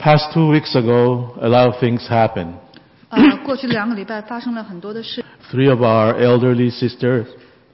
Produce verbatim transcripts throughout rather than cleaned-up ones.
past two weeks ago, a lot of things happened. 呃，过去的两个礼拜发生了很多的事。 Three of our elderly sisters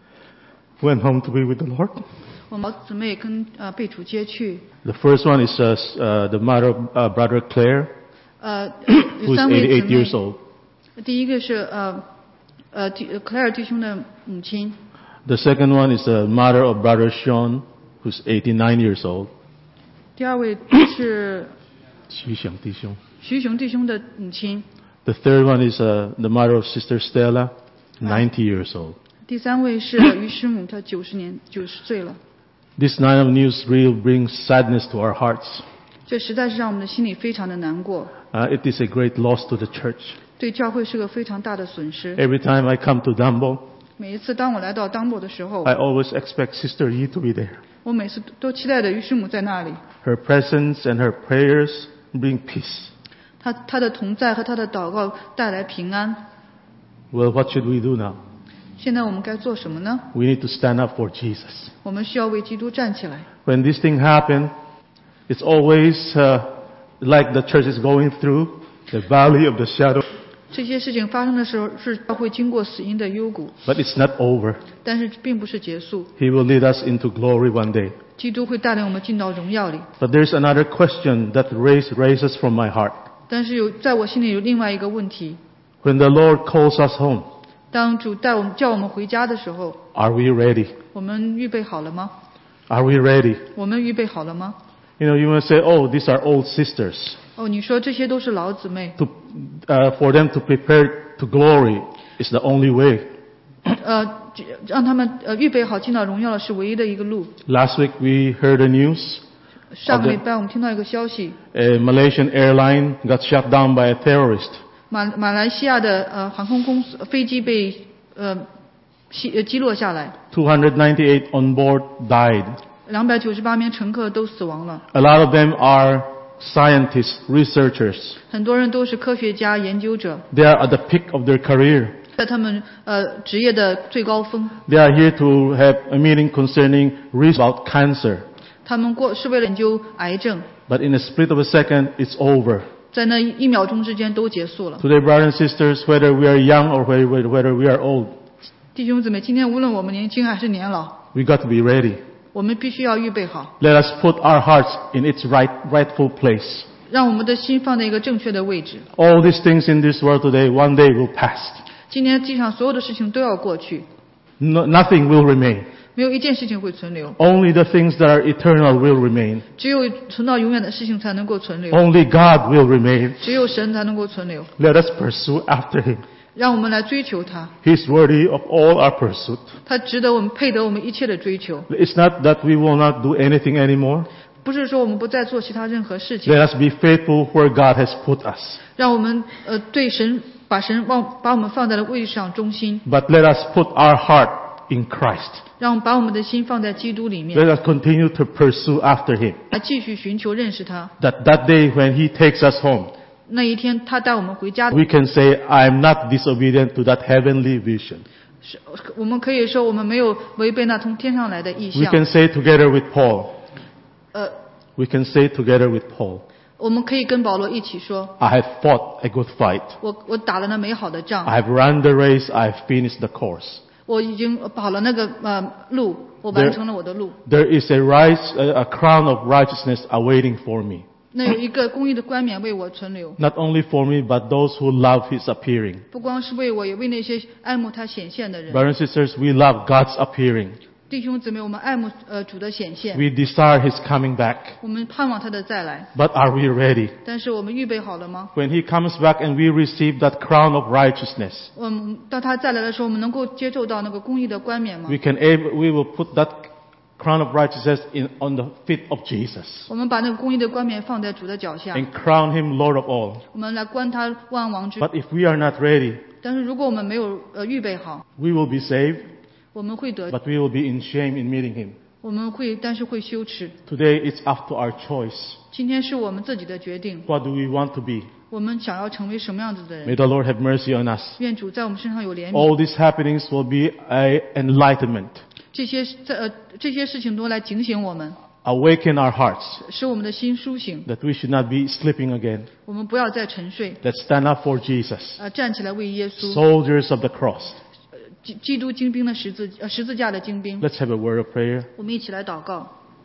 went home to be with the Lord. 我们姊妹跟呃被主接去。 The first one is uh, uh, the mother of uh, Brother Claire, 呃， who 有 is 三位 eighty-eight 姊 years 妹。 old. 第一个是呃呃弟克莱尔弟兄的母亲。 The second one is the mother of Brother Sean, who's eighty-nine years old. 第二位是徐翔弟兄。 徐雄弟兄的母亲。 The third one is uh, the mother of Sister Stella, ninety years old. 第三位是于师母，她九十年九十岁了。 This night of news really brings sadness to our hearts. 这实在是让我们的心里非常的难过， Uh, it is a great loss to the church. 对教会是个非常大的损失。 Every time I come to Dumbo, 每一次当我来到当博的时候， I always expect Sister Yi to be there. 我每次都期待着于师母在那里。 Her presence and her prayers bring peace. 她她的同在和她的祷告带来平安。 Well, what should we do now? 现在我们该做什么呢？ We need to stand up for Jesus. 我们需要为基督站起来。 When this thing happened, it's always uh, like the church is going through the valley of the shadow. 这些事情发生的时候，是教会经过死荫的幽谷， But it's not over. 但是并不是结束。 He will lead us into glory one day. 基督会带领我们进到荣耀里。 But there's another question that raise, raises from my heart. 但是有在我心里有另外一个问题： When the Lord calls us home, 当主带我们叫我们回家的时候， are we ready? 我们预备好了吗？ Are we ready? 我们预备好了吗？ You know, you will say, oh, these are old sisters. 哦，你说这些都是老姊妹， To, uh, for them to prepare to glory is the only way. 呃，让他们呃预备好进到荣耀了是唯一的一个路。 Last week we heard the news. 上个礼拜我们听到一个消息， A Malaysian airline got shot down by a terrorist. 马马来西亚的呃航空公司飞机被呃击呃击落下来， two hundred ninety-eight on board died. 两百九十八名乘客都死亡了， A lot of them are scientists, researchers. 很多人都是科学家、研究者， They are at the peak of their career. 在他们呃职业的最高峰， They are here to have a meeting concerning research about cancer. 他们过是为了研究癌症， But in a split of a second, it's over. 在那一秒钟之间都结束了。 Today, brothers and sisters, whether we are young or whether whether we are old, 弟兄姊妹，今天无论我们年轻还是年老， we got to be ready. 我们必须要预备好， Let us put our hearts in its right, rightful place. 让我们的心放在一个正确的位置。 All these things in this world today, one day will pass. 今天地上所有的事情都要过去， No, nothing will remain. 没有一件事情会存留， Only the things that are eternal will remain. 只有存到永远的事情才能够存留， Only God will remain. 只有神才能够存留。 Let us pursue after Him. 让我们来追求他， He's worthy of all our pursuit. 他值得我们配得我们一切的追求。 It's not that we will not do anything anymore. 不是说我们不再做其他任何事情， Let us be faithful where God has put us. 让我们呃对神把神往把我们放在了位置上中心， But let us put our heart in Christ. 让我们把我们的心放在基督里面， Let us continue to pursue after Him. 来继续寻求认识他。 That that day when He takes us home, 那一天他带我们回家， we can say, I am not disobedient to that heavenly vision. 是我们可以说我们没有违背那从天上来的意 We 象。 can say together with Paul, 呃， we can say together with Paul, 我们可以跟保罗一起说， I have fought a good fight. 我我打了那美好的仗， I have run the race. I have finished the course. 我已经跑了那个呃路，我完成了我的路。 There is a, rise, a, a crown of righteousness awaiting for me. 那有一个公义的冠冕为我存留， Not only for me, but those who love His appearing. 不光是为我，也为那些爱慕他显现的人。 Brothers and sisters, we love God's appearing. 弟兄姊妹，我们爱慕呃主的显现， We desire His coming back. 我们盼望他的再来。 But are we ready? 但是我们预备好了吗？ When He comes back and we receive that crown of righteousness, 我们当他再来的时候，我们能够接受到那个公义的冠冕吗 we？ can able, we will put that crown of righteousness in, on the feet of Jesus 我们把那个公义的冠冕放在主的脚下， and crown Him Lord of all. 我们来冠他万王之。 But if we are not ready, 但是如果我们没有呃预备好， we will be saved, 我们会得， but we will be in shame in meeting Him. 我们会，但是会羞耻。 Today it's up to our choice. 今天是我们自己的决定， What do we want to be? 我们想要成为什么样子的 May 人？ the Lord have mercy on us. 愿主在我们身上有怜悯。 All these happenings will be a enlightenment. 这些在呃这些事情都来警醒我们。 awaken our hearts, 使我们的心苏醒， that we should not be sleeping again. 我们不要再沉睡， Let's stand up for Jesus, 呃，站起来为耶稣， soldiers of the cross. 基基督精兵的十字呃十字架的精兵。 Let's have a word of prayer. 我们一起来祷告。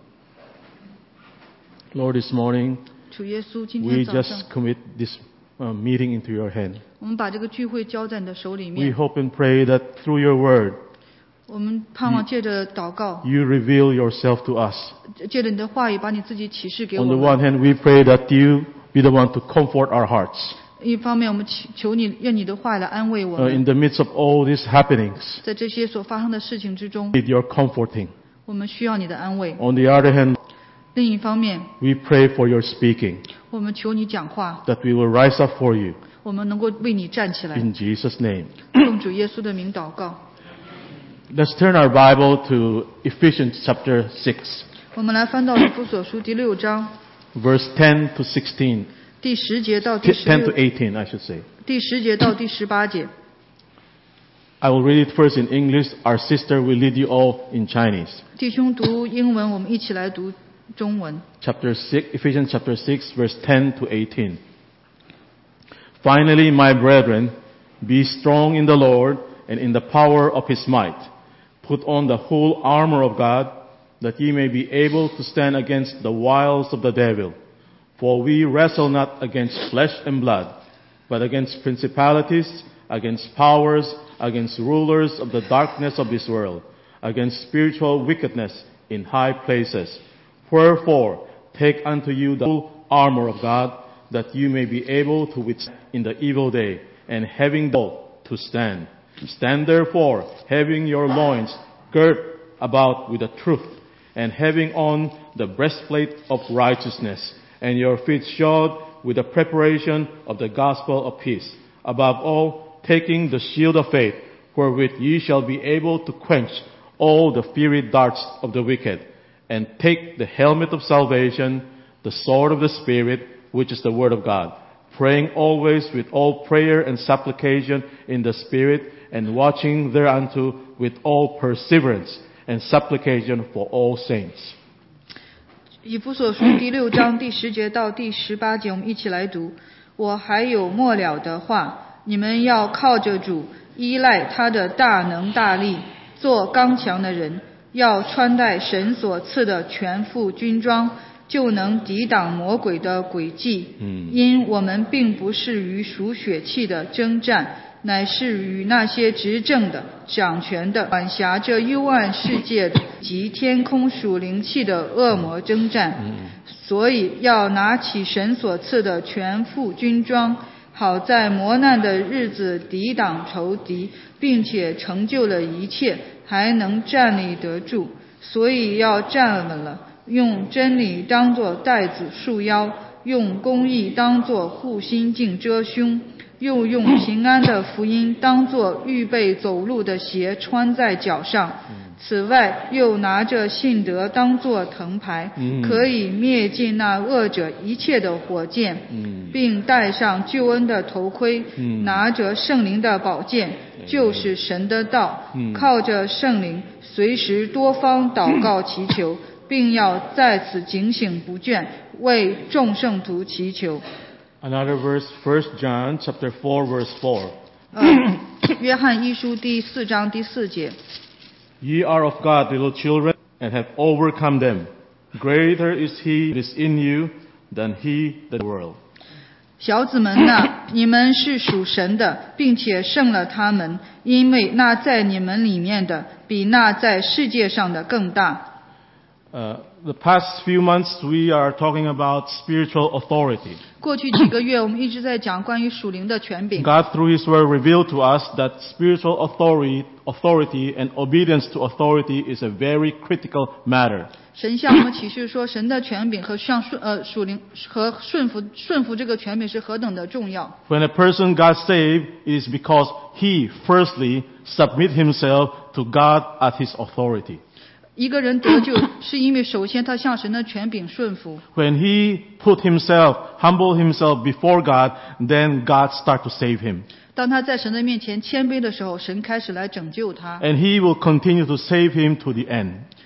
Lord, this morning, 主耶稣，今 we 天早上 just commit this uh, meeting into your hand. 我们把这个聚会交在你的手里 We 面， hope and pray that through your word, 我们盼望借着祷告， you reveal yourself to us. 借着你的话语，把你自己启示给我 On the 们。 one hand, we pray that you be the one to comfort our hearts 一方面，我们祈求你，愿你的话来安慰我 uh, in 们。 the midst of all these happenings. 在这些所发生的事情之中， Need your comforting. 我们需要你的安慰。 On the other hand, 另一方面， we pray for your speaking, 我们求你讲话， that we will rise up for you. 我们能够为你站起来。 In Jesus' name. 奉主耶稣的名祷告。 Let's turn our Bible to Ephesians chapter six, 我们来翻到以弗所书第六章 verse ten to sixteen. 第十节到第十 ten to 六， eighteen, I should say. 第十节到第十八节。 I will read it first in English. Our sister will lead you all in Chinese. 弟兄读英文，我们一起来读中文。 Chapter six, Ephesians chapter six, verse ten to eighteen. Finally, my brethren, be strong in the Lord and in the power of his might. Put on the whole armor of God, that ye may be able to stand against the wiles of the devil. For we wrestle not against flesh and blood, but against principalities, against powers, against rulers of the darkness of this world, against spiritual wickedness in high places. Wherefore, take unto you the whole armor of God, that you may be able to withstand in the evil day, and having done to stand. Stand therefore, having your loins girt about with the truth, and having on the breastplate of righteousness, and your feet shod with the preparation of the gospel of peace. Above all, taking the shield of faith, wherewith ye shall be able to quench all the fiery darts of the wicked, and take the helmet of salvation, the sword of the Spirit, which is the word of God, praying always with all prayer and supplication in the Spirit, and watching thereunto with all perseverance and supplication for all saints. 以弗所书第六章第十节到第十八节，我们一起来读。我还有末了的话，你们要靠着主，依赖他的大能大力，做刚强的人，要穿戴神所赐的全副军装，就能抵挡魔鬼的诡计。 嗯因我们并不是与属血气的征战，乃是与那些执政的、掌权的、管辖这幽暗世界的及天空属灵气的恶魔征战。所以要拿起神所赐的全副军装，好在磨难的日子抵挡仇敌，并且成就了一切，还能站立得住。所以要站稳了，用真理当作带子束腰，用公义当作护心镜遮胸，又用平安的福音当作预备走路的鞋穿在脚上。此外，又拿着信德当作藤牌，可以灭尽那恶者一切的火箭，并戴上救恩的头盔，拿着圣灵的宝剑，就是神的道，靠着圣灵，随时多方祷告祈求，并要在此警醒不倦，为众圣徒祈求。 Another verse, First John chapter four, verse four. 呃，约翰一书第四章第四节。 Ye are of God, little children, and have overcome them. Greater is he that is in you than he that is in the world. 小子们呐，你们是属神的，并且胜了他们，因为那在你们里面的，比那在世界上的更大。 Uh, the past few months we are talking about spiritual authority. 过去几个月，我们一直在讲关于属灵的权柄。 God through His Word revealed to us that spiritual authority, authority and obedience to authority is a very critical matter. 神向我们启示说，神的权柄和向顺呃属灵和顺服顺服这个权柄是何等的重要。 When a person got saved, it is because he firstly submit himself to God at His authority. 一个人得救，是因为首先他向神的权柄顺服。 When he put himself, humble himself before God, then God start to save him. 当他在神的面前谦卑的时候，神开始来拯救他。 And He will continue to save him to the end.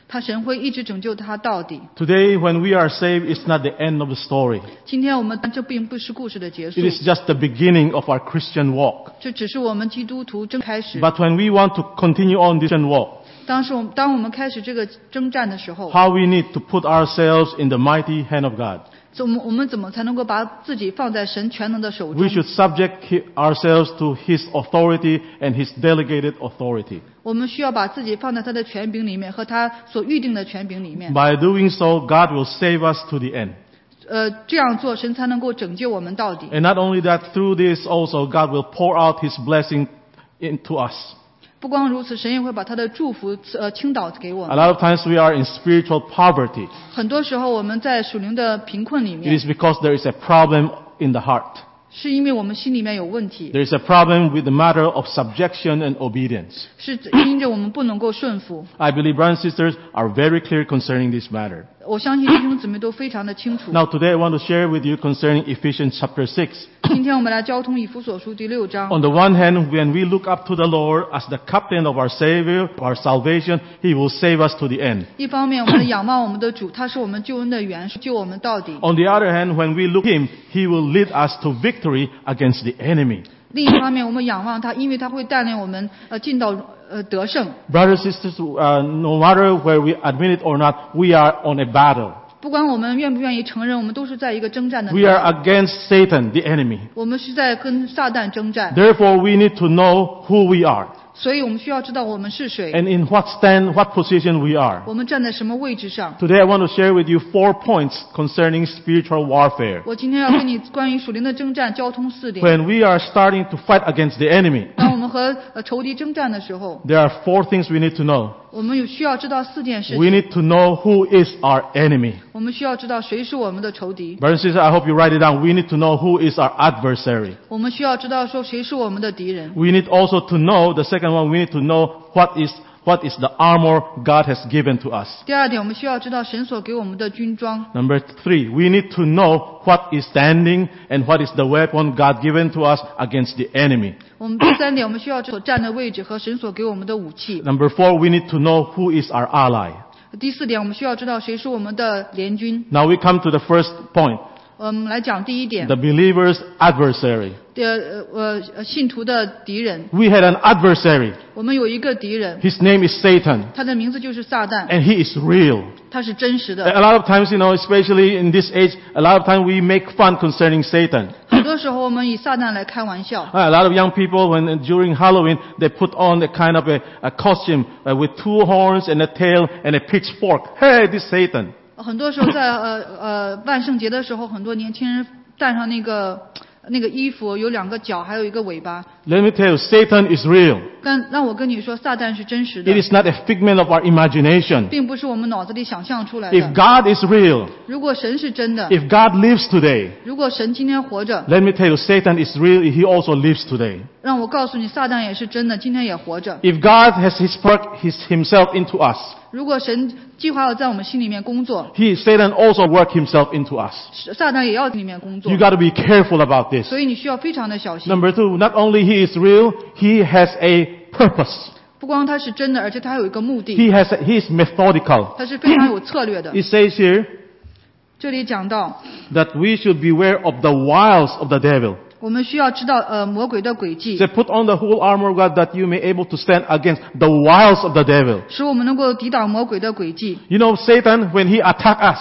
他神会一直拯救他到底。 Today, when we are saved, it's not the end of the story. 今天我们这并不是故事的结束 It，is just the beginning of our Christian walk. 这只是我们基督徒正开始。 But when we want to continue on this Christian walk, 当时我们当我们开始这个征战的时候， how we need to put ourselves in the mighty hand of God. 我们我们怎么才能够把自己放在神全能的手中 We？ should subject hi- ourselves to His authority and His delegated authority. 我们需要把自己放在他的权柄里面，和他所预定的权柄里面。 By doing so, God will save us to the end. 呃，这样做，神才能够拯救我们到底。 And not only that, through this also, God will pour out His blessing into us. 不光如此，神也会把他的祝福呃倾倒给我 A 们。 lot of times we are in spiritual poverty. 很多时候我们在属灵的贫困里 It 面， is because there is a problem in the heart. 是因为我们心里面有问题， There is a problem with the matter of subjection and obedience. 是因着我们不能够顺服。 I believe brothers and sisters are very clear concerning this matter. 我相信弟兄姊妹都非常的清楚。 Now today I want to share with you concerning Ephesians chapter six. 今天我们来交通以弗所书第六章。 On the one hand, when we look up to the Lord as the captain of our Savior, our salvation, He will save us to the end. 一方面，我们仰望我们的主，他是我们救恩的源，救我们到底。 On the other hand, when we look at Him, He will lead us to victory against the enemy. 另一方面，我们仰望他，因为他会带领我们呃进到呃得胜。 Brothers and sisters, uh, no matter where we admit it or not, we are on a battle. 不管我们愿不愿意承认，我们都是在一个征战的。 We are against Satan, the enemy. 我们是在跟撒旦征战， Therefore, we need to know who we are 所以我们需要知道我们是谁， and in what stand, what position we are. 我们站在什么位置上。 Today, I want to share with you four points concerning spiritual warfare. 我今天要跟你关于属灵的征战交通四点。 When we are starting to fight against the enemy, 当我们和呃仇敌征战的时候， there are four things we need to know. 我们有需要知道四件事 We 情。 need to know who is our enemy. 我们需要知道谁是我们的仇敌， Brothers and sisters, I hope you write it down. We need to know who is our adversary. 我们需要知道说谁是我们的敌人。 We need also to know, the second one, we need to know what is, what is the armor God has given to us. 第二点，我们需要知道神所给我们的军装。 Number three, we need to know what is standing and what is the weapon God given to us against the enemy. 我们第三点，我们需要所站的位置和神所给我们的武器。 Number four, we need to know who is our ally. 第四点，我们需要知道谁是我们的联军。 Now we come to the first point, 我们来讲第一点， the believer's adversary. 呃呃呃信徒的敌人。 We had an adversary. 我们有一个敌人， His name is Satan, 他的名字就是撒旦， and he is real. 他是真实 A 的。 lot of times, you know, especially in this age, a lot of times we make fun concerning Satan. 很多时候我们以撒旦来开玩笑。 A lot of young people, when during Halloween, they put on a kind of a, a costume uh, with two horns and a tail and a pitchfork. Hey, this Satan. 很多时候在呃呃万圣节的时候，很多年轻人戴上那个那个衣服，有两个脚，还有一个尾巴。 Let me tell you, Satan is real. 但让我跟你说，撒旦是真实的 It，is not a figment of our imagination. 并不是我们脑子里想象出来 If 的。 God is real, 如果神是真的， if God lives today, 如果神今天活着， let me tell you, Satan is real. He also lives today. 让我告诉你，撒旦也是真的，今天也活着。 If God has His work His, Himself into us, 如果神计划要在我们心里面工作， He, Satan also work Himself into us. 撒旦也要在里面工作 You。got to be careful about this. 所以你需要非常的小心。 Number two, not only He is real, He has a purpose. 不光它是真的，而且它还有一个目的， He has a, He is methodical. 它是非常有策略的。 It says here 这里讲到， that we should beware of the wiles of the devil. 我们需要知道呃魔鬼的诡计 Say, put on the whole armor of God that you may able to stand against the wiles of the devil. 使我们能够抵挡魔鬼的诡计。 You know, Satan, when he attack us,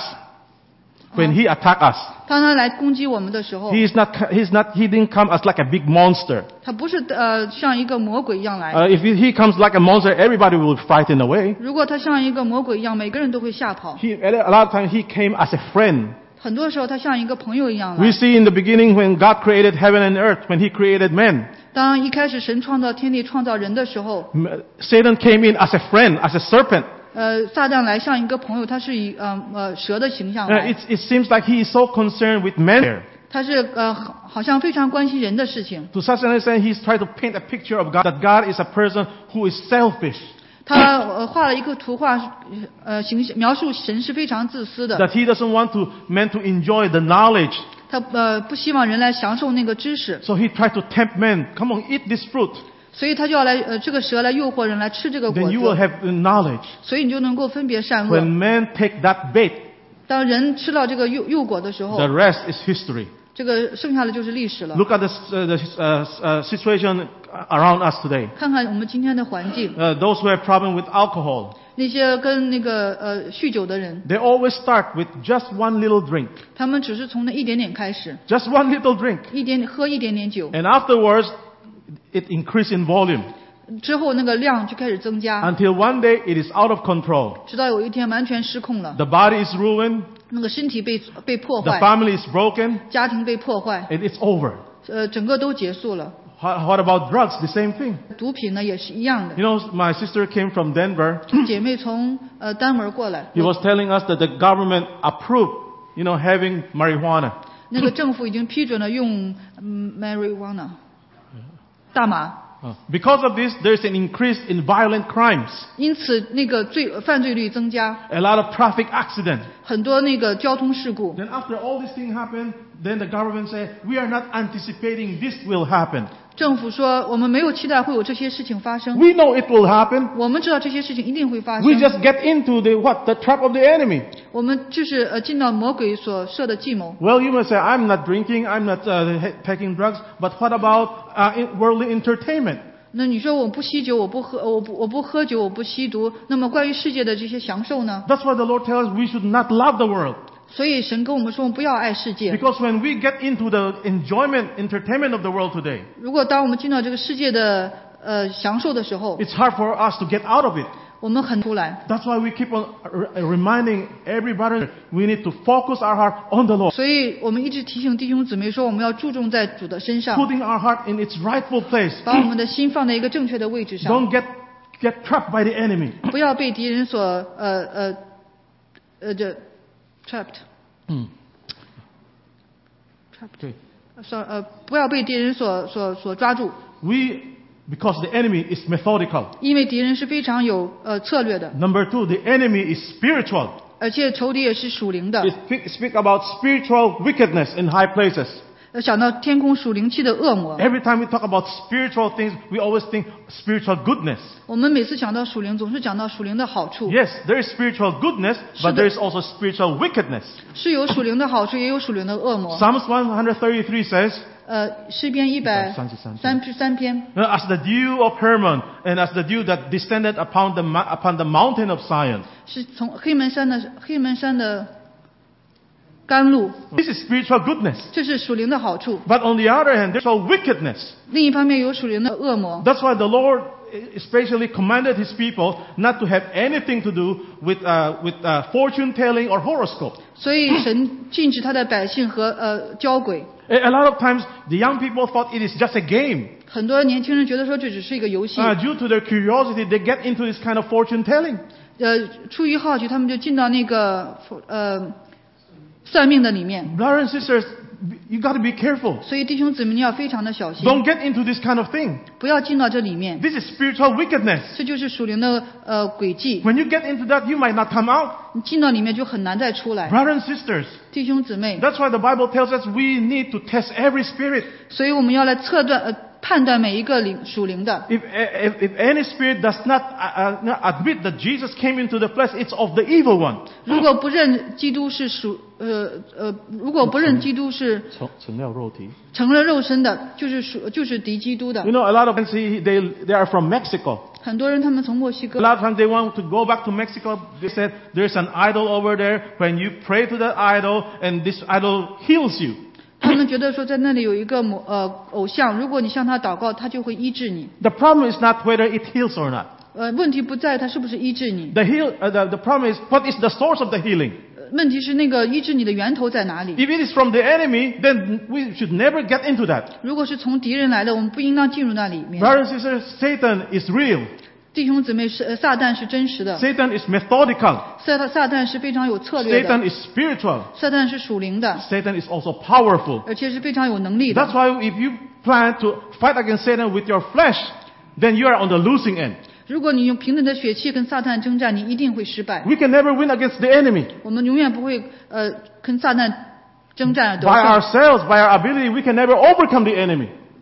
when he attack us, 当他来攻击我们的时候， he is not, he's not, he didn't come as like a big monster. 他不是呃像一个魔鬼一样来。 Uh, if he he comes like a monster, everybody will frighten away. 如果他像一个魔鬼一样，每个人都会吓跑。 He, a lot of times he came as a friend. 很多时候他像一个朋友一样 We 来。 see in the beginning when God created heaven and earth, when he created man, 当一开始神创造天地、创造人的时候， m- Satan came in as a friend, as a serpent. 呃，撒旦来像一个朋友，他是以呃呃蛇的形象 Uh, 来 it, it seems like he is so concerned with men. 他是呃好好像非常关心人的事情。 To such an extent, he's trying to paint a picture of God, that God is a person who is selfish, 他呃画了一个图画，呃形象描述神是非常自私的。 that he doesn't want to men to enjoy the knowledge. 他呃不希望人来享受那个知识， So he tried to tempt men, come on, eat this fruit. 所以他就要来呃这个蛇来诱惑人来吃这个果 then you will 子， have knowledge. 所以你就能够分别善恶。 When men take that bait, 当人吃到这个诱诱果的时候 the，rest is history. 这个剩下的就是历史了。 Look at the, uh, the uh, uh, situation around us today. 看看我们今天的环境， Uh, those who have problem with alcohol, 那些跟那个呃酗酒的人， they always start with just one little drink. 他们只是从那一点点开始， Just one little drink. 一点喝一点点酒， And afterwards, it increases in volume 之后那个量就开始增加， until one day it is out of control. 直到有一天完全失控了， The body is ruined, 那个身体被被破 the 坏， family is broken, 家庭被破坏， and it's over. 呃，整个都结束了。 How- What about drugs? The same thing. 毒品呢也是一样的。 You know, my sister came from Denver. 姐妹从呃丹文过来， He was telling us that the government approved, you know, having marijuana. 那个政府已经批准了用嗯 marijuana 大麻， Uh, Because of this, there's an increase in violent crimes, 因此那个罪犯罪率增加， a lot of traffic accidents. 很多那个交通事故。 Then after all this thing happened, then the government said, we are not anticipating this will happen. 政府说我们没有期待会有这些事情发生， We know it will happen. 我们知道这些事情一定会发 We 生， just get into the what? The trap of the enemy. 我们就是呃进到魔鬼所设的计谋。 Well, you must say, I'm not drinking, I'm not uh, he- taking drugs, but what about uh, in- worldly entertainment? 那你说我不吸酒，我不喝，我不我不喝酒，我不吸毒，那么关于世界的这些享受呢？ That's why the Lord tells us we should not love the world. 所以神跟我们说，我们不要爱世界。 Because when we get into the enjoyment, entertainment of the world today, 如果当我们进到这个世界的呃享受的时候， it's hard for us to get out of it. 我们很出来。 That's why we keep on r- reminding every brother we need to focus our heart on the Lord, 所以我们一直提醒弟兄姊妹说，我们要注重在主的身上， putting our heart in its rightful place. 把我们的心放在一个正确的位置上， Don't get get trapped by the enemy. 不要被敌人所呃呃呃这 trapped Mm. trapped Okay. 所呃不要被敌人所所所抓住， We, because the enemy is methodical. 因为敌人是非常有呃策略的， Number two, the enemy is spiritual. 而且仇敌也是属灵的 It。speak, speak about spiritual wickedness in high places. 呃想到天空属灵气的恶魔， Every time we talk about spiritual things, we always think spiritual goodness. 我们每次讲到属灵，总是讲到属灵的好处， Yes, there is spiritual goodness, but there is also spiritual wickedness. 是有属灵的好处，也有属灵的恶魔。 Psalms one thirty-three says, 呃，诗篇一百三十三篇， as the dew of Hermon and as the dew that descended upon the, mo- upon the mountain of Zion. 是从黑门山的黑门山的甘露， This is spiritual goodness. 这是属灵的好处。 But on the other hand, there's also wickedness. 另一方面有属灵的恶魔， That's why the Lord especially commanded His people not to have anything to do with, uh, with uh, fortune telling or horoscope. 所以神禁止他的百姓和呃交鬼。 A, a lot of times, the young people thought it is just a game. 很多年轻人觉得说这只是一个游戏， Uh, due to their curiosity, they get into this kind of fortune telling. 呃，出于好奇，他们就进到那个呃算命的里面。 Brothers and sisters, you got to be careful. 所以弟兄姊妹，你要非常的小心， Don't get into this kind of thing. 不要进到这里面。 This is spiritual wickedness. 这就是属灵的呃诡计， When you get into that, you might not come out. 你进到里面就很难再出来。 Brothers and sisters, 弟兄姊妹， that's why the Bible tells us we need to test every spirit. 所以我们要来测断呃判断每一个灵属灵的。 If, if, if any spirit does not uh, uh, admit that Jesus came into the flesh, it's of the evil one. 如果不认基督是属呃呃，如果不认基督是成了肉身的，就是属就是敌基督的 You。know, a lot of times they, they are from Mexico. 很多人他们从墨西 A 哥， lot of times they want to go back to Mexico. They said, there's an idol over there. When you pray to that idol, and this idol heals you. 他们觉得说在那里有一个魔呃偶像，如果你向他祷告，他就会医治你。 The problem is not whether it heals or not. 呃，问题不在他是不是医治你， The, heal, uh, the, the problem is, what is the source of the healing? 呃问题是那个医治你的源头在哪里？ If it is from the enemy, then we should never get into that. 如果是从敌人来的，我们不应当进入那里面。 Brothers and sisters, Satan is real. 弟兄姊妹，是呃撒旦是真实的， Satan is methodical. 撒旦撒旦是非常有策略 Satan 的， is spiritual. 撒旦是属灵的， Satan is also powerful. 而且是非常有能力 That's 的。 why if you plan to fight against Satan with your flesh, then you are on the losing end. 如果你用平等的血气跟撒旦征战，你一定会失败。 We can never win against the enemy. 我们永远不会呃跟撒旦征战而得 By 胜。 ourselves, by our ability, we can never overcome the enemy.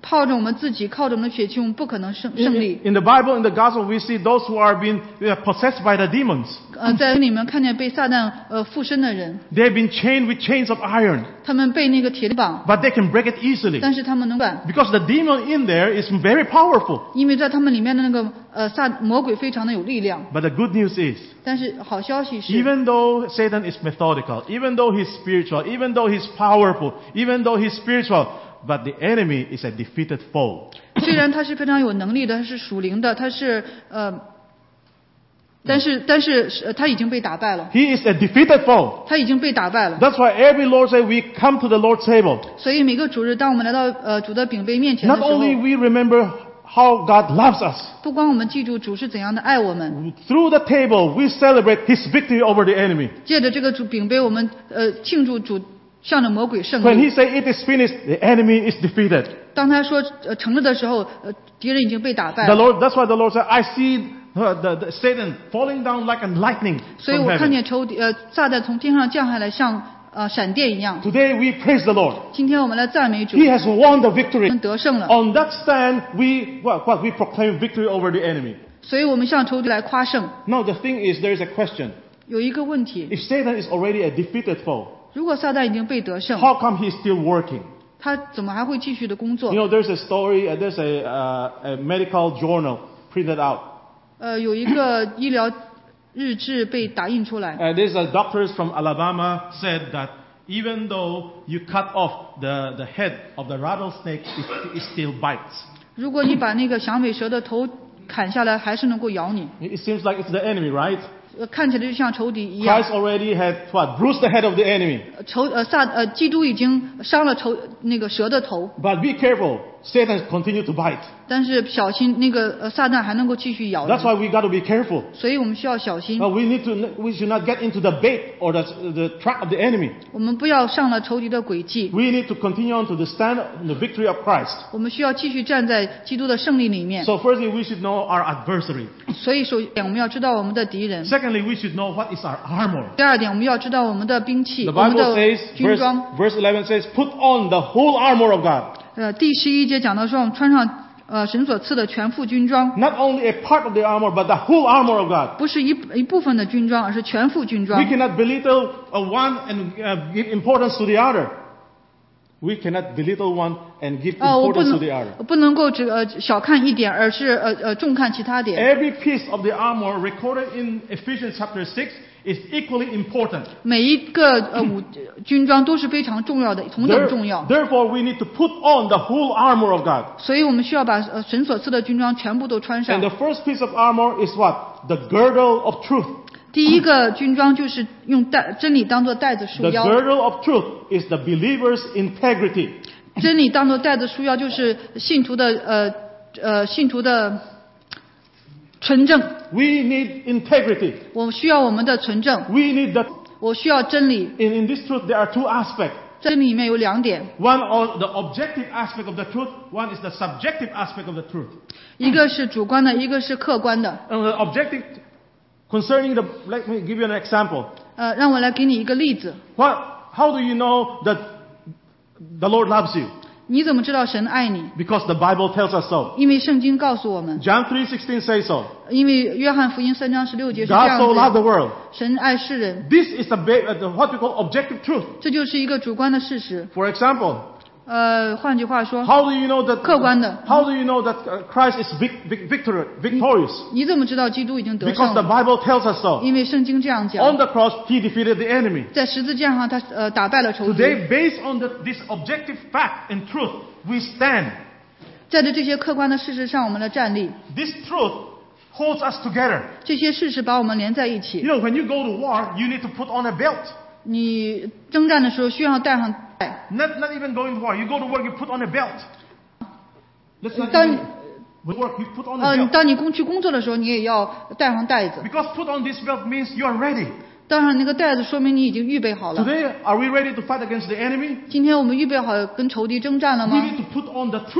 靠着我们自己，靠着我们的血气，我们不可能胜胜 In, 利。 in the Bible, in the Gospel, we see those who are being they are possessed by the demons. 呃，在里面看见被撒旦呃附身的人， They have been chained with chains of iron, 他们被那个铁绑， but they can break it easily 但是他们能管， because the demon in there is very powerful. 因为在他们里面的那个呃撒魔鬼非常的有力量。 But the good news is, 但是好消息是， even though Satan is methodical, even though he's spiritual, even though he's powerful, even though he's spiritual, but the enemy is a defeated foe. 虽然他是非常有能力的，他是属灵的，他是呃，但是但是呃他已经被打败了， He is a defeated foe. 他已经被打败了。 That's why every Lord's Day we come to the Lord's table. 所以每个主日，当我们来到呃主的饼杯面前的 Not 时候， only we remember how God loves us, 不光我们记住主是怎样的爱我们， through the table we celebrate His victory over the enemy. 借着这个主饼杯，我们呃庆祝主向着魔鬼胜 When 利。 He says it is finished, the enemy is defeated. 当他说呃成了的时候，呃敌人已经被打败 The 了。 Lord, that's why the Lord said, I see uh, the, the Satan falling down like a lightning 所以 from 我看 heaven. 见仇敌呃撒旦从天上降下来，像呃闪电一样。 Today we praise the Lord. 今天我们来赞美主， He has won the 我 victory. 们得胜了。 On that stand, we what, what we proclaim victory over the enemy. 所以我们向仇敌来夸胜。 Now the thing is, there is a question. 有一个问题， If Satan is already a defeated foe, 如果撒旦已经被得胜， how come he's still working? 他怎么还会继续的工作 You？know, there's a story, uh, there's a, uh, a medical journal printed out. 呃，有一个医疗日志被打印出来， Uh, there's a doctors from Alabama said that even though you cut off the, the head of the rattlesnake, it, it still bites. 如果你把那个响尾蛇的头砍下来，还是能够咬你。 It seems like it's the enemy, right? 呃，看起来就像仇敌一样 Christ。already had what? Bruised the head of the enemy. 仇呃撒呃基督已经伤了仇那个蛇的头， But be careful, Satan continues to bite. 但是小心那个呃撒旦还能够继续咬 That's 你， why we got to be careful. 所以我们需要小心， Now we need to, we should not get into the bait or the, the trap of the enemy. 我们不要上了仇敌的诡计， We need to continue on to the stand in the victory of Christ. 我们需要继续站在基督的胜利里面。 So firstly, we should know our adversary. 所以首先我们要知道我们的敌人， Secondly, we should know what is our armor. 第二点我们要知道我们的兵器， The 我们 Bible 的 says, 军 verse, 装。 verse eleven says, put on the whole armor of God. 呃，第十一节讲到说，我们穿上呃神所赐的全副军装， Not only a part of the armor, but the whole armor of God. 不是一一部分的军装，而是全副军装 We。cannot belittle uh, one and uh, give importance to the other. We cannot belittle one and give 哦，我不 importance 能 to the other. 不能够只呃小看一点，而是呃呃重看其他点。 Every piece of the armor recorded in Ephesians chapter six is equally important. 每一个呃武军装都是非常重要的，同等 There- 重要。 therefore, we need to put on the whole armor of God. 所以我们需要把呃神所赐的军装全部都穿 And 上 the。first piece of armor is what? The girdle of truth. 第一个军装就是用带真理当做带子束 The 腰， girdle of truth is the believer's integrity. 真理当做带子束腰就是信徒的呃呃信徒的纯正。 We need integrity. 我需要我们的纯正， We need the. 我需要真理。 In, in this truth, there are two aspects. 真理里面有两点， One on the objective aspect of the truth. One is the subjective aspect of the truth. 一个是主观的，一个是客观的。 And the objective concerning the. Let me give you an example. 呃，让我来给你一个例子。 What? How do you know that the Lord loves you? 你怎么知道神爱你？ Because the Bible tells us so. 因为圣经告诉我们， John three sixteen says so. 因为约翰福音三章十六节是这 God 样 so loved the 子： world. 神爱世人， This is the, ba- uh, the what we call objective truth. 这就是一个主观的事实。 For example, 呃，换句话说， how do you know that? 客观的。 How do you know that uh, Christ is vic- vic- victor- victorious? 你怎么知道基督已经得 Because 胜 the 了？ Bible tells us so. 因为圣经这样 On 讲， the cross, He defeated the enemy. 在十字架上他呃打败了仇敌。 Today, based on the, this objective fact and truth, we stand. 在这这些客观的事实上，我们来站立。 This truth holds us together. 这些事实把我们连在一 You 起。 know, when you go to war, you need to put on a belt. 你征战的时候需要带上带。 Not, not even going to war. You go to work, you put on a belt. Let's not 当 even with work, you put on a 呃， belt. 当你工去工作的时候，你也要带上带子。 Because put on this belt means you are ready. 带上那个带子，说明你已经预备好了。 Today, are we ready to fight against the enemy? 今天我们预备好跟仇敌征战了 We 吗？ need to put on the truth.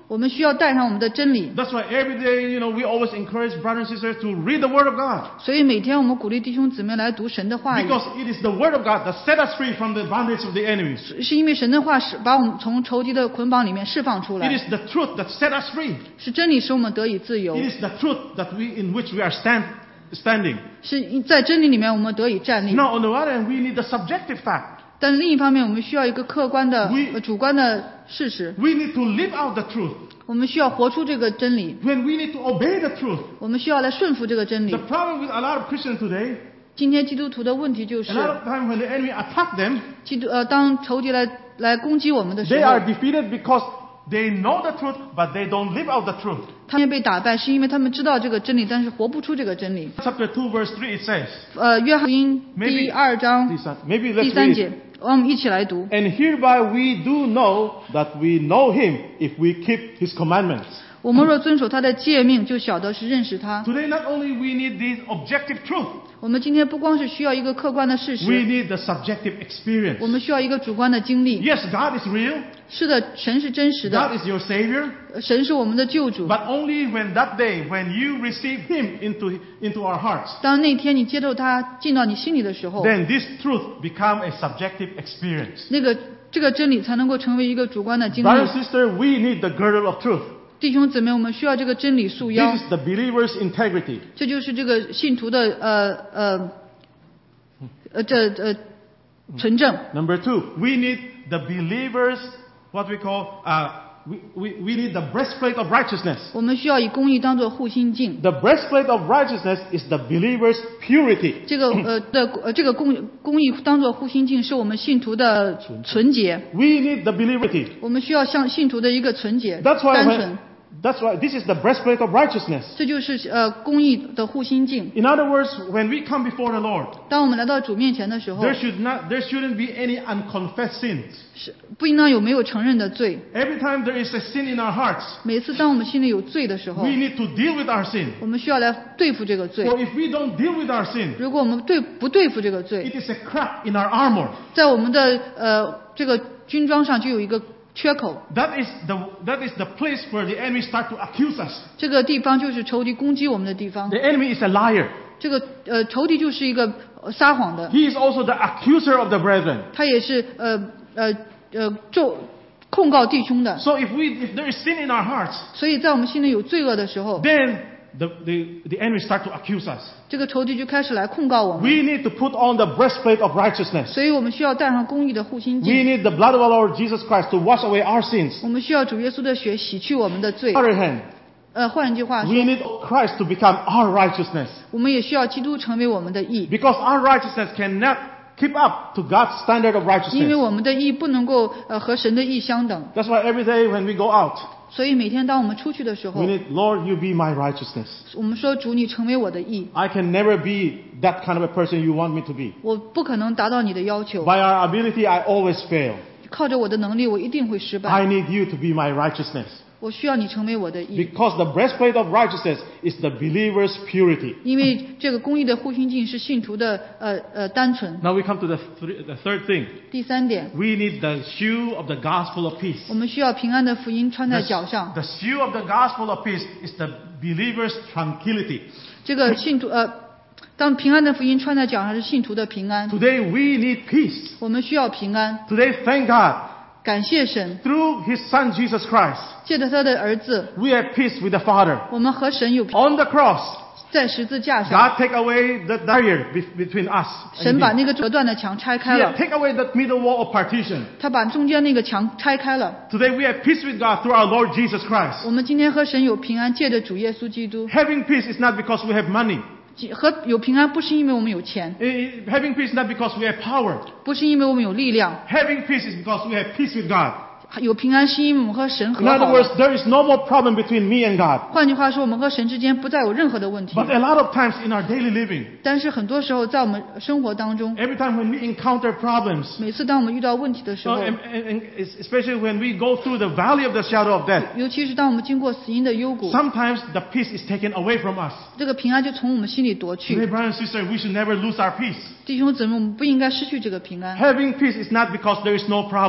我们需要带上我们的真理。 That's why every day, you know, we always encourage brothers and sisters to read the Word of God. 所以每天我们鼓励弟兄姊妹来读神的话语， Because it is the Word of God that set us free from the bondage of the enemy. 是因为神的话是把我们从仇敌的捆绑里面释放出 It 来， is the truth that set us free. 是真理使我们得以自由， It is the truth that we, in which we are stand, standing. 是在真理里面我们得以站立。 Now, on the one hand, we need the subjective fact. 但另一方面，我们需要一个客观的、 We- 呃主观的事实， We need to live out the truth. 我们需要活出这个真理， When we need to obey the truth. 我们需要来顺服这个真理 The。problem with a lot of Christians today, 今天基督徒的问题就 a 是， lot of time when the enemy attack them, 基督呃，当仇敌来来攻击我们的时 they 候 are，defeated because they know the truth, but they don't live out the truth. 他们被打败，是因为他们知道这个真理，但是活不出这个真理。 Chapter two, verse three, it says, 呃，约翰福音 Maybe- 第二章 maybe 第 let's 三 read. 节，让我们一起来读。 And hereby we do know that we know him if we keep his commandments. 我们若遵守他的诫命，就晓得是认识他。 Today, not only we need this objective truth, 我们今天不光是需要一个客观的事 we 实， need the subjective 我 experience. 们需要一个主观的经历。 Yes, God is real. 是的，神是真实 God 的， is your Savior. 神是我们的救主。 But only when that day, when you receive him into, into our hearts, 当那天你接受他进到你心里的时候， then this truth become a subjective experience. 那个这个真理才能够成为一个主观的经 Brother 历 and。sister, we need the girdle of truth. 弟兄姊妹，我们需要这个真理束腰 This，is the believer's integrity. 这就是这个信徒的呃呃呃这呃纯正。 Number two, we need the believer's, what we call, uh, we, we, we need the breastplate of righteousness. 我们需要以公义当作护心镜。 The breastplate of righteousness is the believer's purity. 这个呃的呃这个公公义当作护心镜，是我们信徒的纯洁。 We need the believerity. 我们需要向信徒的一个纯洁、 That's why, 单 when, 纯。 that's why this is the breastplate of righteousness. 这就是呃公义的护心镜。 In other words, when we come before the Lord, 当我们来到主面前的时候， there should not, there shouldn't be any unconfessed sins. 是不应当有没有承认的罪。 Every time there is a sin in our hearts, 每次当我们心里有罪的时候 we，need to deal with our sin. 我们需要来对付这个罪。 For if we don't deal with our sin, 如果我们对不对付这个罪， it is a crack in our armor. 在我们的呃这个军装上就有一个缺口， That is the, that is the place where the enemy start to accuse us. 这个地方就是仇敌攻击我们的地方。 The enemy is a liar. 这个呃仇敌就是一个呃撒谎的， He is also the accuser of the brethren. 他也是呃呃呃咒控告弟兄的。 So if we, if there is sin in our hearts, 所以在我们心里有罪恶的时候， then the, the, the enemy start to accuse us. 这个仇敌就开始来控告我们。 We need to put on the breastplate of righteousness. 所以我们需要带上公义的护心 We 镜。 need the blood of our Lord Jesus Christ to wash away our sins. 我们需要主耶稣的血洗去我们的罪 On the other hand, 呃，换一句话 we 说， need Christ to become our righteousness. 我们也需要基督成为我们的义， Because our righteousness cannot keep up to God's standard of 因为 righteousness. 我们的义不能够呃和神的义相等。 That's why every day when we go out, 所以每天当我们出去的时 we 候， need, Lord, you be my righteousness. 我们说主，你成为我的义， I can never be that kind of a person you want me to be. 我不可能达到你的要求， By our ability, I always fail. 靠着我的能力，我一定会失败。 I need you to be my righteousness. 我需要你成为我的义， Because the breastplate of righteousness is the believer's purity. 因为这个公义的护心镜是信徒的呃呃单纯。 Now we come to the, th- the third thing. 第三点， We need the shoe of the gospel of peace. 我们需要平安的福音穿在 The, 脚上。 the shoe of the gospel of peace is the believer's tranquility. 这个信徒呃，当平安的福音穿在脚上是信徒的平安。 Today we need peace. 我们需要平安， Today, thank God, 感謝神， through His Son Jesus Christ, 借着他的儿子， we have peace with the Father. 我们和神有平 On the cross, 在十字架上， God take away the barrier be- between us. and 神把 Him. 那个隔断的墙拆开 He 了 have，take away that middle wall of partition. 他把中间那个墙拆开了。 Today we have peace with God through our Lord Jesus Christ. 我们今天和神有平安，借着主耶稣基督。 Having peace is not because we have money. 和有平安不是因为我们有钱， Eh, eh, Having peace is not because we have power. 不是因为我们有力量， Having peace is because we have peace with God. 有平安是因为我们和神 In 和 other 好 words, 了。 there is no more problem between me and God. 换句话说，我们和神之间不再有任何的问题。 But a lot of times in our daily living, 但是很多时候，在我们生活当中， every time when we encounter problems, 每次当我们遇到问题的时 uh, 候， and, and, and especially when we go through the valley of the shadow of death, 尤其是当我们经过死荫的幽谷， sometimes the peace is taken away from us. 这个平安就从我们心里夺 Today, 去。 brothers and sisters, we should never lose our peace. 弟兄姊妹，我们不应该失去这个平安。 Having peace is not because there is no problem.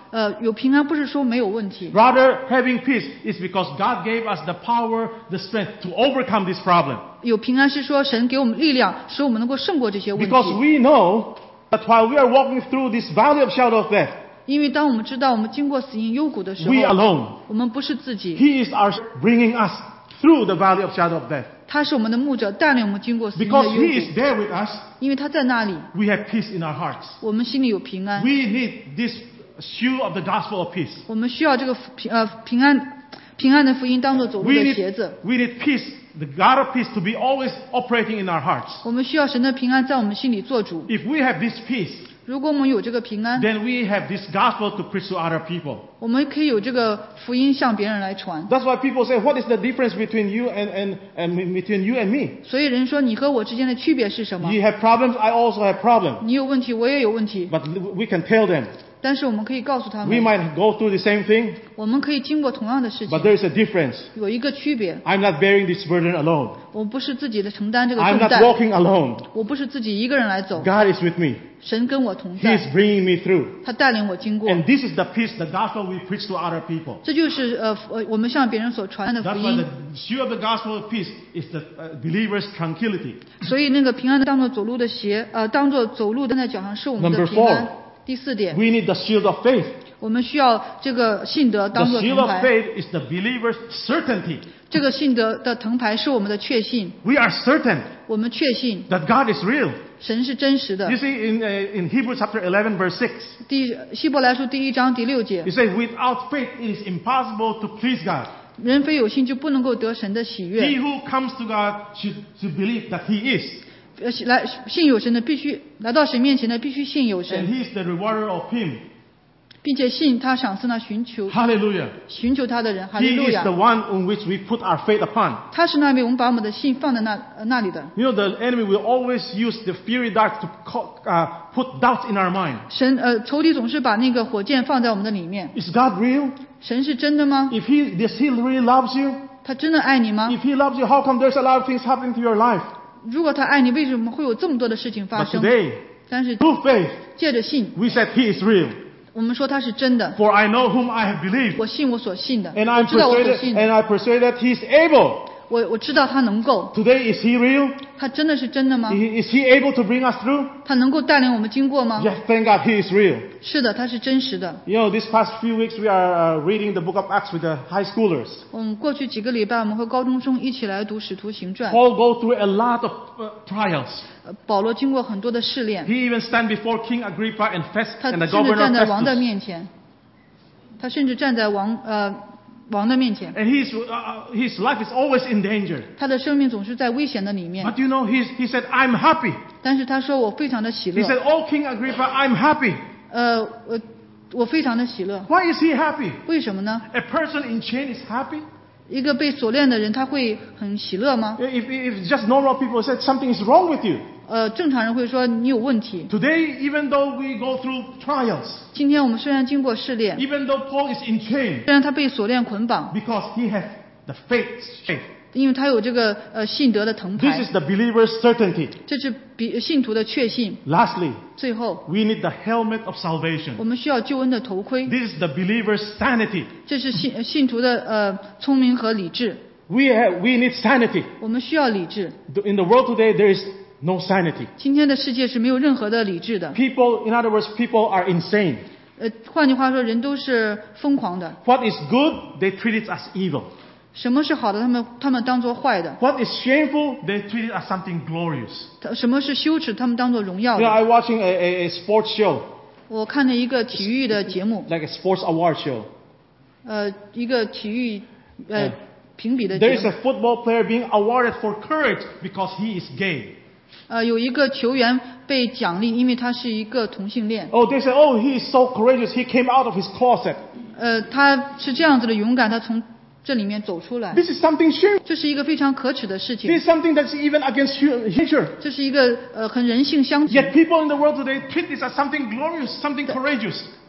呃有平安不是说没有问题， Rather, having peace is because God gave us the power, the strength to overcome this problem. 有平安是说神给我们力量，使我们能够胜过这些问 Because 题。 we know that while we are walking through this valley of shadow of death, 因为当我们知道我们经过死荫幽谷的时候， we alone, 我们不是自己， He is our bringing us through the valley of shadow of death. 他是我们的牧者，带领我们经过死荫的 Because 幽 He is 谷， there with us, 因为他在那里， we have peace in our hearts. 我们心里有平安。 We need this shoe of the gospel of peace. 我们需要这个平呃平安平安的福音当做走路 We 的 need, 鞋子。 we need peace, the God of peace, to be always operating in our hearts. 我们需要神的平安在我们心里做主。 If we have this peace, 如果我们有这个平安， then we have this gospel to preach to other people. 我们可以有这个福音向别人来传。 That's why people say, what is the difference between you and, and, and between you and me? 所以人说你和我之间的区别是什么？ You have problems, I also have problems. 你有问题，我也有问题， But we can tell them. 但是我们可以告诉他 We 们， might go through the same thing, 我们可以经过同样的事 but 情， there is a difference. 有一个区别， I'm not bearing this burden alone. 我不是自己的承担这个 I'm 重 not 担， walking alone. 我不是自己一个人来走， God is with me. 神跟我同 He 在， is bringing me through. 他带领我经过。 And this is the peace, the gospel we preach to other people. 这就是呃呃我们向别人所传的福 That's why 音。 the shoe of the gospel of peace is the uh, believer's tranquility. 所以那个平安的当做走路的鞋，呃，当做走路蹬在脚上是我们的 Number 平安 four.。 第四点， We need the shield of faith. 我们需要这个信德 The 当做 shield 藤 of 牌。 faith is the believer's certainty. 这个信德的藤牌是我们的确信， We are certain 我们确信 that God is real. 神是真实的 You。see, in, uh, in Hebrews chapter eleven, verse six, 第希伯来书第一章第六节 it，says, without faith it is impossible to please God. 人非有信就不能够得神的喜 He 悦。 who comes to God should, should believe that He is. 呃，来信有神的必须来到神面前的必须信有 And 神， He is the rewarder of Him. 并且信他赏赐那寻求 Hallelujah. 寻求他的人。哈利 He 路 is 亚 the！one on which we put our faith upon. 他是那位我们把我们的信放在那呃那里的。 You know, the enemy will always use the fiery darts to co- uh, put doubts in our mind. 神呃，仇敌总是把那个火箭放在我们的里面。 Is God real? 神是真的吗？ If He, does He really loves you? 他真的爱你吗？ If He loves you, how come there's a lot of things happening to your life? 如果他爱你，为什么会有这么多的事情发 But 生？ today, 但是 through faith, 借着信， we said He is real. 我们说他是真的。 For I know whom I have believed. 我信我所信的， And 我 I'm 知道我所 persuaded, 信的， and I persuade that He is able. 我我知道他能够。 Today, is He real? 他真的是真的吗？ Is He able to bring us through? 他能够带领我们经过吗？ Yes, thank God He is real. 是的，他是真实的。 You know, these past few weeks we are uh, reading the book of Acts with the high schoolers. 我们过去几个礼拜，我们和高中生一起来读《使徒行传》。 Paul go through a lot of uh, trials. 呃保罗经过很多的试炼， He even stand before King Agrippa and, Fest, 他 and the 甚至 governor 站在王的 Festus. 面前，他甚至站在王呃王的面前， And his, uh, his life is always in danger. 他的生命总是在危险的里面。 But you know, he's, he said, I'm happy. 但是他说我非常的喜 He 乐， said, oh, King Agrippa, I'm happy. 呃我我非常的喜乐。 Why is he happy? 为什么呢？ A person in chain is happy? 一个被锁链的人他会很喜乐吗？ If, if just normal people said something is wrong with you. 呃，正常人会说你有问题。 Today, even though we go through trials, 今天我们虽然经过试炼， even though Paul is in chain, 虽然他被锁链捆绑， because he has the faith, faith. 因为他有这个呃信德的藤 This 牌， is the believer's certainty. 这是比信徒的确信。 Lastly, 最后， we need the helmet of salvation. 我们需要救恩的头盔， This is the believer's sanity. 这是信信徒的呃聪明和理智。 We, have, we need sanity. 我们需要理智。 In the world today, there is no sanity. 今天的世界是没有任何的理智的。 People, in other words, people are insane. 呃，换句话说，人都是疯狂的。 What is good, they treat it as evil. 什么是好的，他们他们当做坏的； What is shameful, they treat it as something glorious. 什么是羞耻，他们当做荣耀 You know, 的。 I'm watching a, a, a sports show, 我看了一个体育的节目， like a sports award show. 呃，一个体育呃嗯评比的 There 节 is 目 a。football player being awarded for courage because he is gay. 呃，有一个球员被奖励，因为他是一个同性恋。 Oh, they say, oh, he is so courageous. He came out of his closet. 呃，他是这样子的勇敢，他从这里面走出来。 This is something shameful. 这是一个非常可耻的事 This 情， is something that's even against hu- nature. 这是一个呃和人性相抵。 Yet people in the world today treat this as something glorious, something courageous.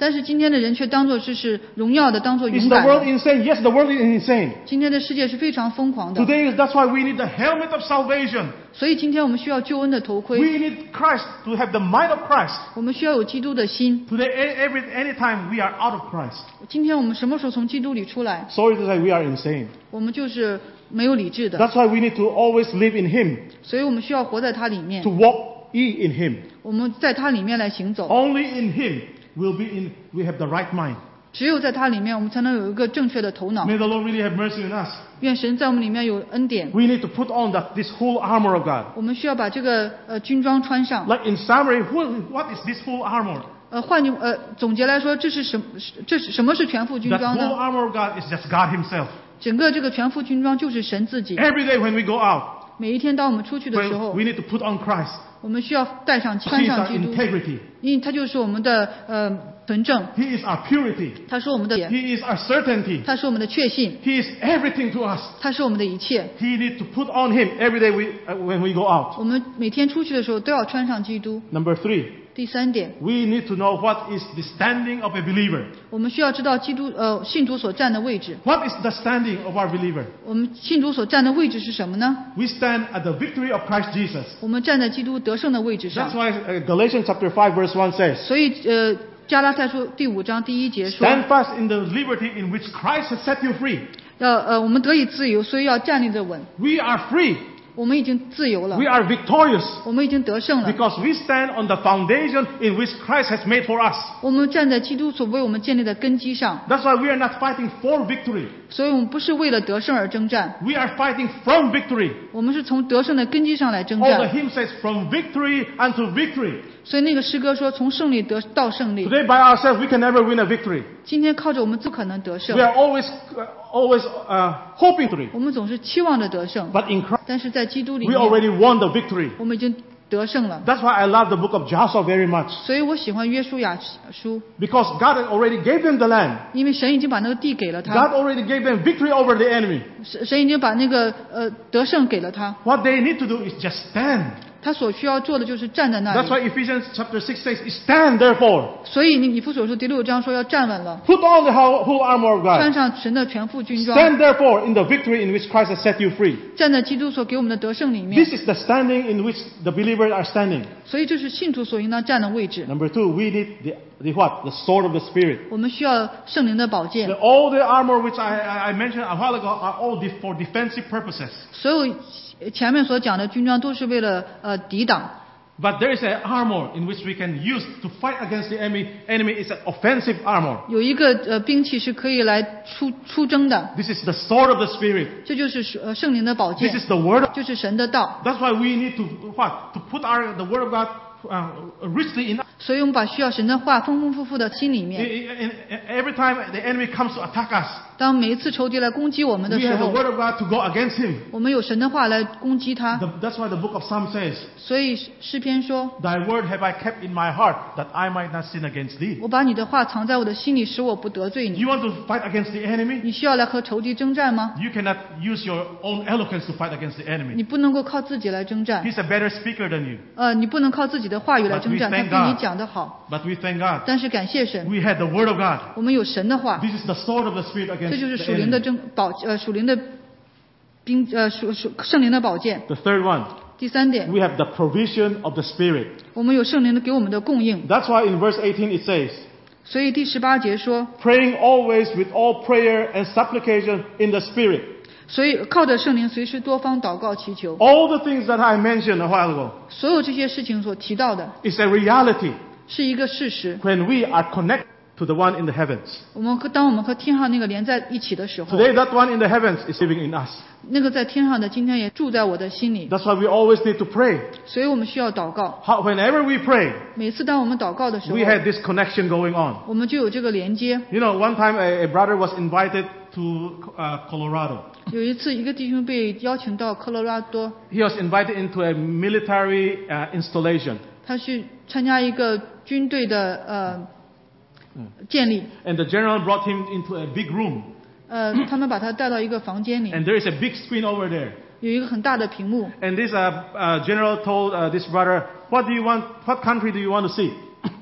但是今天的人却当作是是荣耀的，当作 Is 勇 the 敢 world 的。 insane? Yes, the world is insane. 今天的世界是非常疯狂的， Today, is that's why we need the helmet of salvation. 所以今天我们需要救恩的头 We 盔， need Christ to have the mind of Christ. 我们需要有基督的心。 Today, e- every anytime we are out of Christ. 今天我们什么时候从基督里出来， Sorry to say, we are insane. 我们就是没有理智的， That's why we need to always live in Him, 所以我们需要活在他里面 to，walk ye in Him. 我们在他里面来行走。 Only in Him will be in. We have the right mind. 只有在他里面，我们才能有一个正确的头脑。 May the Lord really have mercy on us. 愿神在我们里面有恩典。 We need to put on that this whole armor of God. 我们需要把这个呃军装穿上。 Like in summary, who, what is this whole armor? 呃，换句呃总结来说，这是什么？这是什么是全副军 That 装 whole 呢？ armor of God is just God Himself. 整个这个全副军装就是神自己。 Every day when we go out, 每一天当我们出去的时 when 候 we，need to put on Christ. 我们需要带上 He 穿 is 上 our 基督， integrity. 因为他就是我们的呃纯正， He is our purity. 他是我们的， He is our certainty. 他是我们的确信， He is everything to us. 他是我们的一切。 He need to put on Him every day we, uh, when we go out. 我们每天出去的时候都要穿上基督。 Number three, 第三点， we need to know what is the standing of a believer. 我们需要知道基督呃信徒所站的位置。 What is the standing of our believer? 我们信徒所站的位置是什么呢？ We stand at the victory of Christ Jesus. 我们站在基督得胜的位置 That's 上。 why uh, Galatians chapter five verse one says, 所以呃，加拉太书第五章第一节说， Stand fast in the liberty in which Christ has set you free. 要呃我们得以自由，所以要站立得稳。 We are free. 我们已经自由了 We，are victorious 我们已经得胜了， because we stand on the foundation in which Christ has made for us. 我们站在基督所为我们建立的根基上， That's why we are not fighting for victory. 所以我们不是为了得胜而征战， We are fighting from victory. 我们是从得胜的根基上来征 All the 战。 hymn says from victory unto victory. 所以那个诗歌说，从胜利得到胜利。 Today by ourselves we can never win a victory. 今天靠着我们不可能得胜 We，are always, uh, always uh, hoping victory. 我们总是期望着得胜， But in Christ 但是在基督里 we 面， already won the victory. 我们已经得胜了。 That's why I love the book of Joshua very much. 所以我喜欢约书亚书， Because God had already gave them the land. 因为神已经把那个地给了 God 他， already gave them victory over the enemy. 神神已经把那个呃得胜给了他， What they need to do is just stand. 他所需要做的就是站在那 That's 里。 why Ephesians chapter six says, Stand therefore. 所以你以弗所书第六章说要站稳了， Put on the whole, whole armor of 穿 God. 上神的全副军装， Stand therefore in the victory in which Christ has set you free. 站在基督所给我们的得胜里面 This。is the standing in which the believers are standing. 所以这是信徒所应当站的位置。 Number two, we need the, the what? The sword of the Spirit. 我们需要圣灵的宝剑 The, all the armor which I, I, I mentioned a while ago are all de- for defensive purposes. 所有前面所讲的军装都是为了呃抵挡， But there is an armor in which we can use to fight against the enemy. Enemy is an offensive armor. 有一个呃兵器是可以来出出征的， This is the sword of the Spirit. 这就是呃圣灵的宝 This 剑， is the word. Of, 就是神的道。 that's why we need to what? To put our the word of God uh, richly in. 所以我们把需要神的话丰丰富富的心里 In, 面。 in, in, every time the enemy comes to attack us, 当每一次仇敌来攻击我们的 we 时 have the 候， word of God to go against him. 我们有神的话来攻击他。 The, that's why the book of Psalm says, 所以诗篇说 Thy word have I kept in my heart, that I might not sin against thee.：“ 我把你的话藏在我的心里，使我不得罪你。 You want to fight against the enemy? 你需要来和仇敌征战吗？ You cannot use your own eloquence to fight against the 你 enemy. 不能够靠自己来征战， He's a better speaker than you. 呃，你不能靠自己的话语来 But 征 we 战，他 thank 比你 God. 讲得好。 But we thank God. 但是感谢神， We had the word of God. 我们有神的话， This is the sword of the Spirit 这 against 就是 the 属灵的 enemy. 征宝呃属灵的兵呃属属圣灵的宝剑。 The third one, 第三点， we have the provision of the Spirit. 我们有圣灵的给我们的供应， That's why in verse eighteen it says, 所以第十八节说， Praying always with all prayer and supplication in the Spirit. 所以靠着圣灵随时多方祷告祈求。 All the things that I mentioned a while ago 所有这些事情所提到的 is a reality 是一个事实。 when we are connected to the one in the heavens. 我们和当我们和天上那个连在一起的时候， Today that one in the heavens is living in us. 那个在天上的今天也住在我的心里， That's why we always need to pray. 所以我们需要祷告。 How, whenever we pray, 每次当我们祷告的时候 we，had this connection going on. 我们就有这个连接。 You know, one time a, a brother was invited to uh, Colorado. 有一次，一个弟兄被邀请到科罗拉多， He was invited into a military uh, installation. 他去参加一个军队的呃建立， And the general brought him into a big room. 呃，他们把他带到一个房间里， And there is a big screen over there. 有一个很大的屏幕。 And this uh, uh, general told uh, this brother, what do you want, what country do you want to see?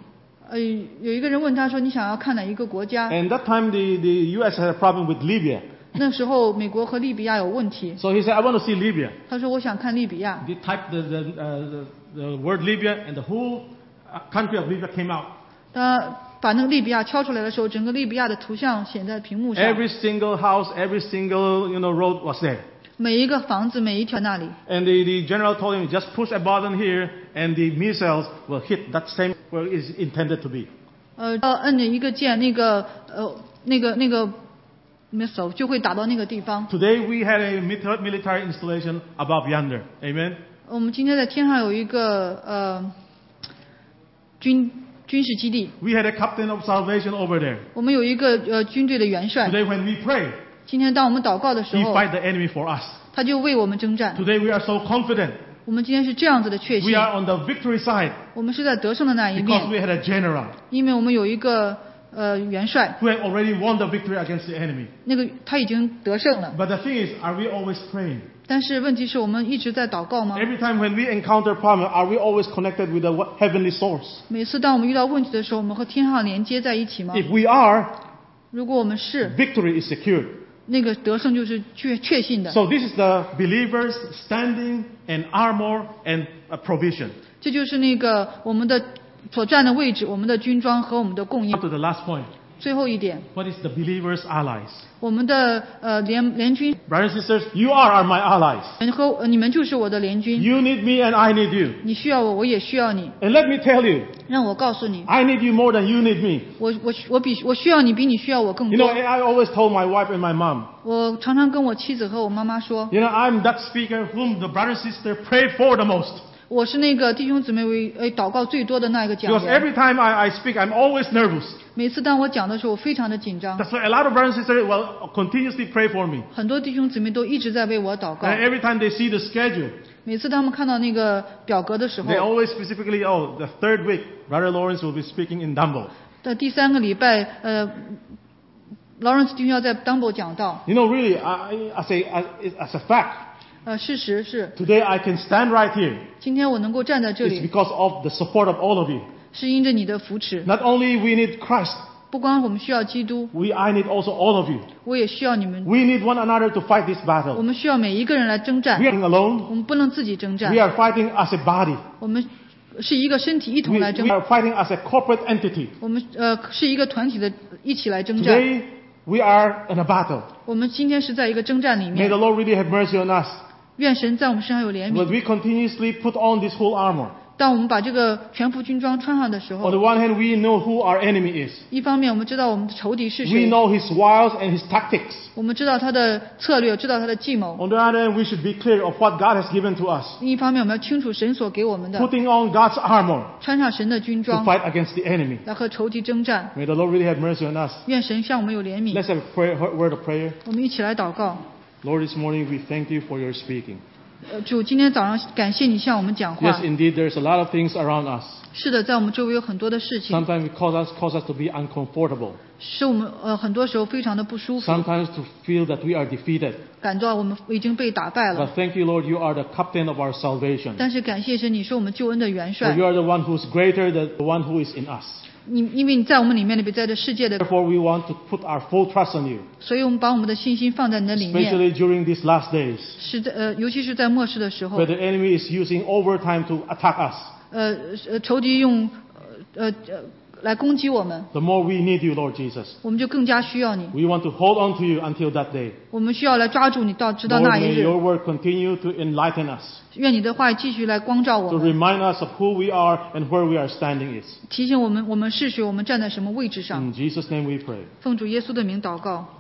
呃，有一个人问他说：“你想要看哪一个国家 And that time the, the U S had a problem with Libya. ？” 那时候美国和利比亚有问题， So he said, I want to see Libya. 他说：“我想看利比亚。 He typed the, the, uh, the, the word Libya and the whole uh, country of Libya came out. ” 他把那个利比亚敲出来的时候，整个利比亚的图像显在屏幕上， Every single house, every single, you know, road was there. 每一个房子，每一条那里。 And the, the general told him, just push a button here and the missiles will hit that same where it is intended to be. 呃，要摁着一个键，那个呃，那个那个 missile 就会打到那个地方。 Today we had a milita- military installation above yonder. Amen. 我们今天在天上有一个呃军军事基地， We had a captain of salvation over there. 我们有一个呃军队的元帅。 Today when we pray, 今天当我们祷告的时 he 候， fight the enemy for us. 他就为我们征战。 Today we are so confident. 我们今天是这样子的确信 We，are on the victory side 我们是在得胜的那一 because 面， we had a general 因为我们有一个呃元帅， who had already won the victory against the enemy. 那个他已经得胜了。 But the thing is, are we always praying? 但是问题是我们一直在祷告吗？ Every time when we encounter problem, are we always connected with the heavenly source? 每次当我们遇到问题的时候，我们和天上连接在一起吗？ If we are, 如果我们是， victory is secured. 那个得胜就是确确信的。 So this is the believers standing and armor and uh, provision. 这就是那个我们的所站的位置，我们的军装和我们的供应 Up。to the last point. 最后一点， What is the believers' allies? 我们的呃联联军 Brothers and sisters, you are, are my allies. 人和呃你们就是我的联军， You need me and I need you. 你需要我，我也需要你。 And let me tell you, 让我告诉你， I need you more than you need me. 我我我比我需要你比你需要我更 You know, 多。 I always told my wife and my mom, 我常常跟我妻子和我妈妈说， you know, I'm that speaker whom the brother and sister pray for the most. 我是那个弟兄姊妹为呃祷告最多的那一个讲 Because 员。 every time I, I speak, I'm always nervous. 每次当我讲的时候，我非常的紧张。 That's why a lot of brothers and sisters will continuously pray for me. 很多弟兄姊妹都一直在为我祷告。 And every time they see the schedule, 每次他们看到那个表格的时候 they，always specifically, oh, the third week, Brother Lawrence will be speaking in Dumbo. 的第三个礼拜，呃，劳伦斯弟兄要在 Dumbo 讲道。 You know, really, I, I say, as, as a fact, 呃，事实是， today I can stand right here. 今天我能够站在这 It's 里， because of the support of all of you. 是因着你的扶持。 Not only we need Christ, 不光我们需要基督， we, I need also all of you. 我也需要你们。 We need one another to fight this 我 battle. 们需要每一个人来征战 We，are alone. 我们不能自己征战 We，are fighting as a body. 我们是一个身体一 We, 同来征 we are fighting as a corporate entity. 我们呃是一个团体的一起来征战。 Today, we are in a battle. 我们今天是在一个征战里 May 面 the，Lord really have mercy on us. 愿神在我们身上有怜 But 悯。 we continuously put on this whole armor. 当我们把这个全副军装穿上的时 On 候， the one hand, we know who our enemy is. 一方面我们知道我们的仇敌是 We 谁， know his wiles and his tactics. 我们知道他的策略，知道他的计谋。 On the other hand, we should be clear of what God has given to us. 另一方面，我们要清楚神所给我们的， Putting on God's armor 穿上神的军 to 装， fight against the enemy. 来和仇敌征战。 May the Lord really have mercy on us. 愿神向我们有怜悯。 Let's have a prayer, word of prayer. 我们一起来祷告。 Lord, this morning we thank you for your speaking. 呃，主，今天早上感谢你向我们讲 Yes, 话。 indeed, there's a lot of things around us. 是的，在我们周围有很多的事情， Sometimes it cause us, cause us to be uncomfortable. 使我们呃很多时候非常的不舒服， Sometimes to feel that we are defeated. 感到我们已经被打败了。 But thank you, Lord, you are the captain of our salvation. 但是感谢神，你是我们救恩的元 For 帅 you，are the one who's greater than the one who is in us. 你因为你在我们里面，你比在这世界的， Therefore, we want to put our full trust on you, 所以我们把我们的信心放在你的里面。 especially during these last days, 是在呃，尤其是在末世的时候 where，the enemy is using overtime to attack us. 呃呃，仇敌用呃呃来攻击我们， The more we need you, Lord Jesus. 我们就更加需要你。 We want to hold on to you until that day. 我们需要来抓住你到直到 Lord, 那一 may 日。 your word continue to enlighten us, 愿你的话继续来光照我 to 们， remind us of who we are and where we are standing is. 提醒我们我们是谁，我们站在什么位置上。 In Jesus' name we pray. 奉主耶稣的名祷告。